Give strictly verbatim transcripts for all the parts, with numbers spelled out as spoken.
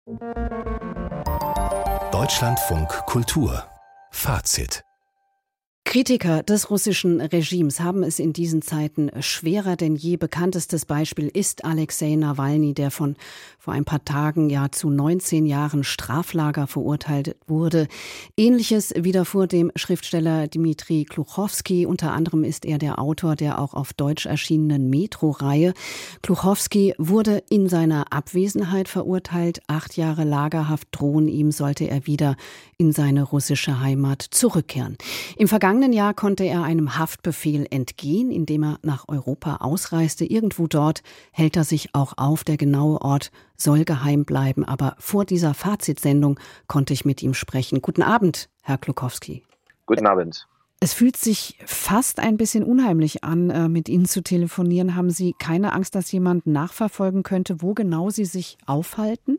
Deutschlandfunk Kultur Fazit. Kritiker des russischen Regimes haben es in diesen Zeiten schwerer denn je. Bekanntestes Beispiel ist Alexei Nawalny, der von vor ein paar Tagen ja zu neunzehn Jahren Straflager verurteilt wurde. Ähnliches widerfuhr dem Schriftsteller Dmitri Gluchowski. Unter anderem ist er der Autor der auch auf Deutsch erschienenen Metro-Reihe. Gluchowski wurde in seiner Abwesenheit verurteilt. Acht Jahre Lagerhaft drohen ihm, sollte er wieder in seine russische Heimat zurückkehren. Im vergangenen Jahr konnte er einem Haftbefehl entgehen, indem er nach Europa ausreiste. Irgendwo dort hält er sich auch auf. Der genaue Ort soll geheim bleiben. Aber vor dieser Fazitsendung konnte ich mit ihm sprechen. Guten Abend, Herr Gluchowski. Guten Abend. Es fühlt sich fast ein bisschen unheimlich an, mit Ihnen zu telefonieren. Haben Sie keine Angst, dass jemand nachverfolgen könnte, wo genau Sie sich aufhalten?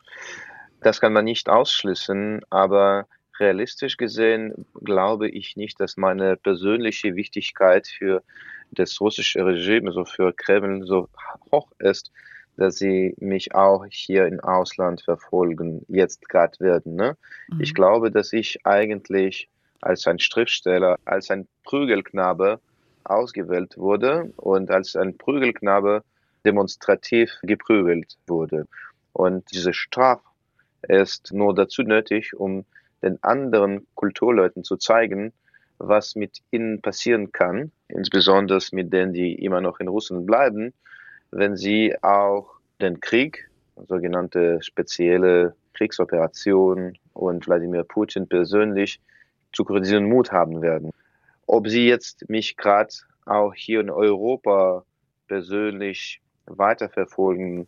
Das kann man nicht ausschließen, aber realistisch gesehen glaube ich nicht, dass meine persönliche Wichtigkeit für das russische Regime, also für Kreml, so hoch ist, dass sie mich auch hier im Ausland verfolgen, jetzt gerade werden. Ne? Mhm. Ich glaube, dass ich eigentlich als ein Schriftsteller, als ein Prügelknabe ausgewählt wurde und als ein Prügelknabe demonstrativ geprügelt wurde. Und diese Strafe ist nur dazu nötig, um den anderen Kulturleuten zu zeigen, was mit ihnen passieren kann, insbesondere mit denen, die immer noch in Russland bleiben, wenn sie auch den Krieg, sogenannte spezielle Kriegsoperation und Wladimir Putin persönlich zu kritisieren Mut haben werden. Ob sie jetzt mich gerade auch hier in Europa persönlich weiterverfolgen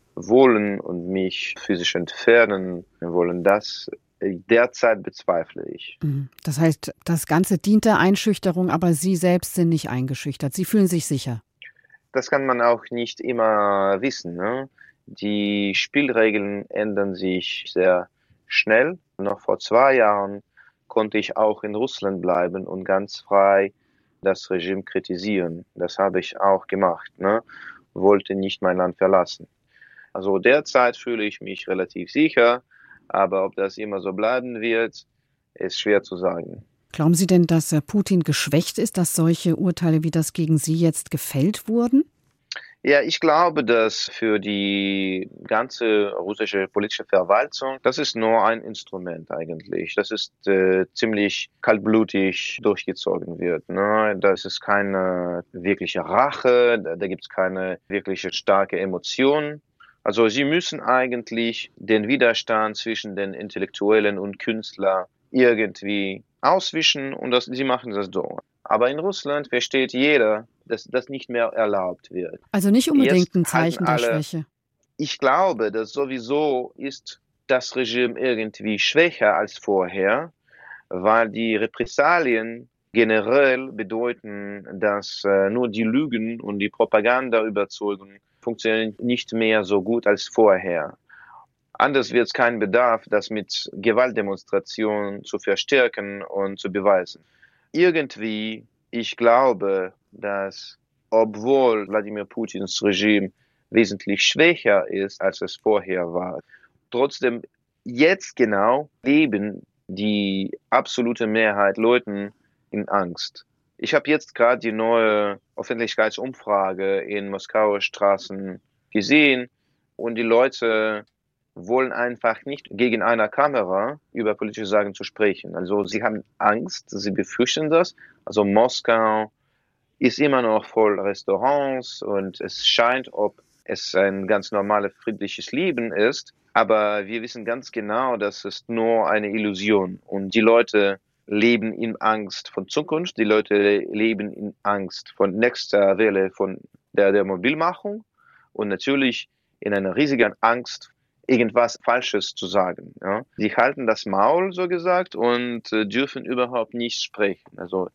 wollen und mich physisch entfernen wollen, das derzeit bezweifle ich. Das heißt, das Ganze dient der Einschüchterung, aber Sie selbst sind nicht eingeschüchtert. Sie fühlen sich sicher. Das kann man auch nicht immer wissen. Ne? Die Spielregeln ändern sich sehr schnell. Noch vor zwei Jahren konnte ich auch in Russland bleiben und ganz frei das Regime kritisieren. Das habe ich auch gemacht. Ne? Wollte nicht mein Land verlassen. Also derzeit fühle ich mich relativ sicher, aber ob das immer so bleiben wird, ist schwer zu sagen. Glauben Sie denn, dass Putin geschwächt ist, dass solche Urteile wie das gegen Sie jetzt gefällt wurden? Ja, ich glaube, dass für die ganze russische politische Verwaltung, das ist nur ein Instrument eigentlich. Das ist äh, ziemlich kaltblutig durchgezogen wird. Ne? Das ist keine wirkliche Rache, da, da gibt es keine wirkliche starke Emotion. Also sie müssen eigentlich den Widerstand zwischen den Intellektuellen und Künstlern irgendwie auswischen und das, sie machen das so. Aber in Russland versteht jeder, dass das nicht mehr erlaubt wird. Also nicht unbedingt Jetzt ein Zeichen der alle, Schwäche. Ich glaube, dass sowieso ist das Regime irgendwie schwächer als vorher, weil die Repressalien generell bedeuten, dass äh, nur die Lügen und die Propagandaüberzeugung funktionieren nicht mehr so gut als vorher. Anders wird es keinen Bedarf, das mit Gewaltdemonstrationen zu verstärken und zu beweisen. Irgendwie, ich glaube, dass obwohl Wladimir Putins Regime wesentlich schwächer ist, als es vorher war, trotzdem jetzt genau leben die absolute Mehrheit Leuten in Angst. Ich habe jetzt gerade die neue Öffentlichkeitsumfrage in Moskauer Straßen gesehen und die Leute wollen einfach nicht gegen eine Kamera über politische Sachen zu sprechen. Also sie haben Angst, sie befürchten das. Also Moskau ist immer noch voll Restaurants und es scheint, ob es ein ganz normales, friedliches Leben ist. Aber wir wissen ganz genau, das ist nur eine Illusion. Und die Leute leben in Angst von Zukunft, die Leute leben in Angst von nächster Welle von der, der Mobilmachung und natürlich in einer riesigen Angst, irgendwas Falsches zu sagen. Ja. Sie halten das Maul, so gesagt, und äh, dürfen überhaupt nicht sprechen. Also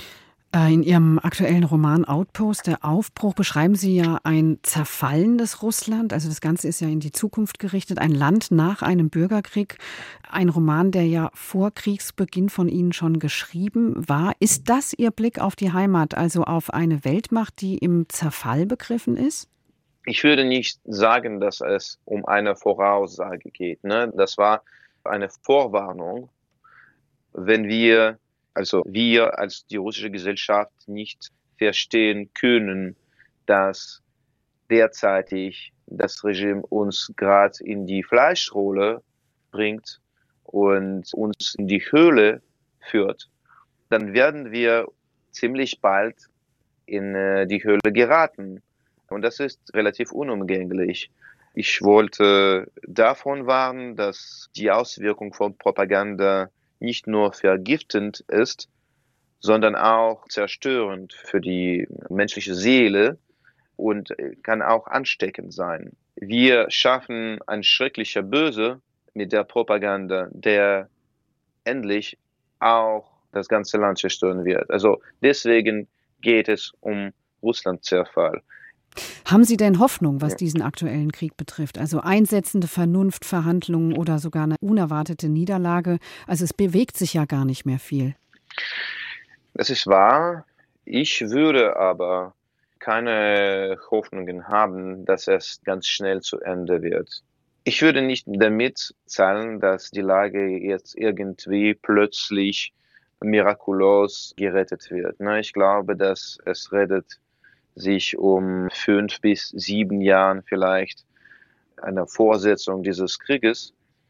in Ihrem aktuellen Roman Outpost, der Aufbruch, beschreiben Sie ja ein zerfallendes Russland. Also das Ganze ist ja in die Zukunft gerichtet. Ein Land nach einem Bürgerkrieg. Ein Roman, der ja vor Kriegsbeginn von Ihnen schon geschrieben war. Ist das Ihr Blick auf die Heimat, also auf eine Weltmacht, die im Zerfall begriffen ist? Ich würde nicht sagen, dass es um eine Voraussage geht, ne? Das war eine Vorwarnung, wenn wir also wir als die russische Gesellschaft nicht verstehen können, dass derzeitig das Regime uns gerade in die Fleischrolle bringt und uns in die Höhle führt, dann werden wir ziemlich bald in äh, die Höhle geraten. Und das ist relativ unumgänglich. Ich wollte davon warnen, dass die Auswirkung von Propaganda nicht nur vergiftend ist, sondern auch zerstörend für die menschliche Seele und kann auch ansteckend sein. Wir schaffen ein schrecklicher Böse mit der Propaganda, der endlich auch das ganze Land zerstören wird. Also deswegen geht es um Russland-Zerfall. Haben Sie denn Hoffnung, was Ja. diesen aktuellen Krieg betrifft? Also einsetzende Vernunft, Verhandlungen oder sogar eine unerwartete Niederlage? Also es bewegt sich ja gar nicht mehr viel. Das ist wahr. Ich würde aber keine Hoffnungen haben, dass es ganz schnell zu Ende wird. Ich würde nicht damit zahlen, dass die Lage jetzt irgendwie plötzlich mirakulös gerettet wird. Ne, ich glaube, dass es redet sich um fünf bis sieben Jahren vielleicht eine Fortsetzung dieses Krieges.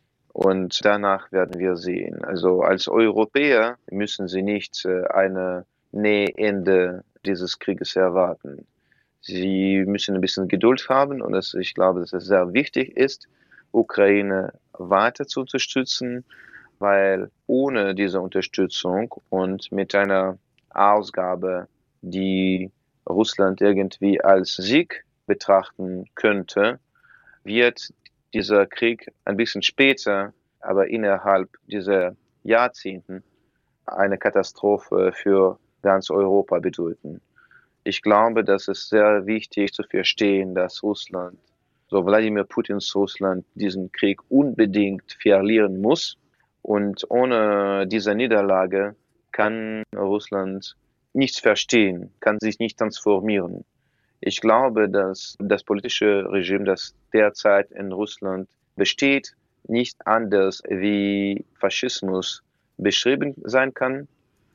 Und danach werden wir sehen. Also als Europäer müssen Sie nicht äh, eine Nähende dieses Krieges erwarten. Sie müssen ein bisschen Geduld haben und es, ich glaube, dass es sehr wichtig ist, Ukraine weiter zu unterstützen, weil ohne diese Unterstützung und mit einer Ausgabe, die Russland irgendwie als Sieg betrachten könnte, wird dieser Krieg ein bisschen später, aber innerhalb dieser Jahrzehnten eine Katastrophe für ganz Europa bedeuten. Ich glaube, dass es sehr wichtig zu verstehen, dass Russland, so Wladimir Putins Russland, diesen Krieg unbedingt verlieren muss. Und ohne diese Niederlage kann Russland nichts verstehen, kann sich nicht transformieren. Ich glaube, dass das politische Regime, das derzeit in Russland besteht, nicht anders wie Faschismus beschrieben sein kann.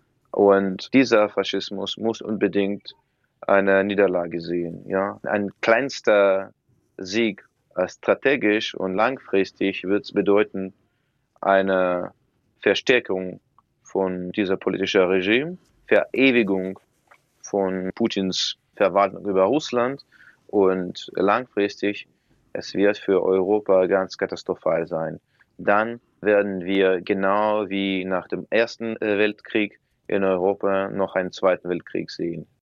Und dieser Faschismus muss unbedingt eine Niederlage sehen. Ja? Ein kleinster Sieg äh, strategisch und langfristig wird es bedeuten, eine Verstärkung von dieser politischen Regime, Verewigung von Putins Verwaltung über Russland und langfristig, es wird für Europa ganz katastrophal sein. Dann werden wir genau wie nach dem Ersten Weltkrieg in Europa noch einen Zweiten Weltkrieg sehen.